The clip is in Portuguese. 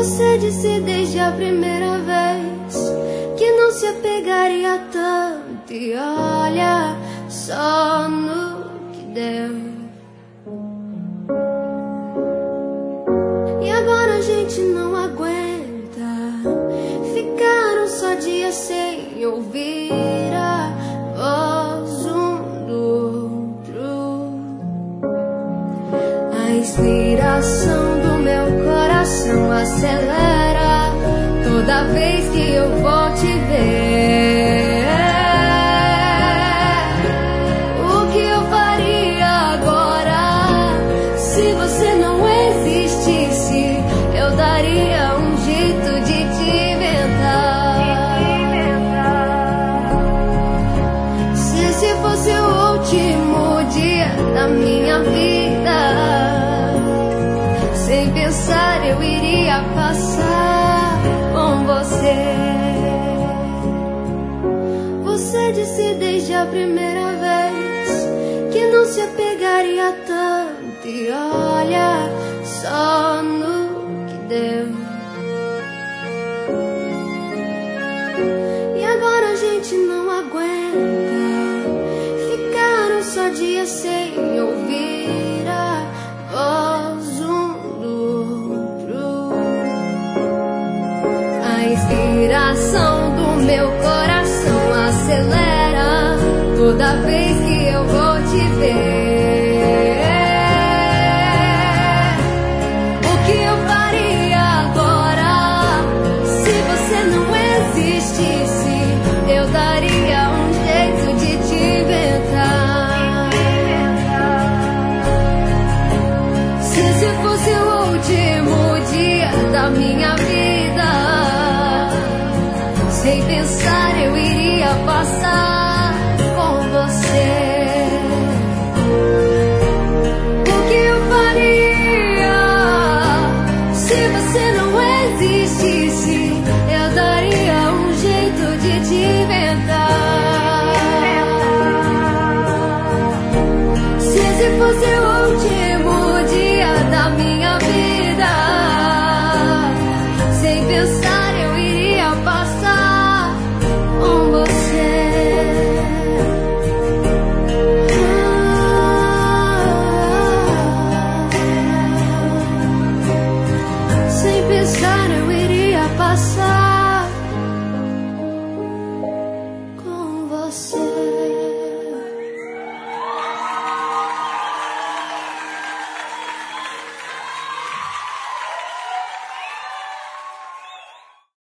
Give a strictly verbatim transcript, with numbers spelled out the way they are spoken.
Você disse desde a primeira vez que não se apegaria tanto, e olha só no que deu. E agora a gente não aguenta ficar um só dia sem ouvir a voz um do outro. A inspiração do meu coração acelera toda vez que eu vou te ver. O que eu faria agora se você não existisse? Eu daria um jeito de te inventar. Se esse fosse o último dia da minha vida, sem pensar eu iria passar com você. Você disse desde a primeira vez que não se apegaria tanto, e olha só no que deu. E agora a gente não aguenta ficar um só dia sem ouvir a voz um do outro. A inspiração do meu coração acelera toda vez que eu vou te ver. O que eu faria agora se você não existisse? Eu daria um jeito de te inventar. Se esse fosse o último dia da minha vida, sem pensar eu iria passar com você. O que eu faria se você não existisse? Eu daria um jeito de te inventar. Se esse fosse o último dia da minha vida, sem pensar eu iria passar com você. Sem pensar eu iria passar.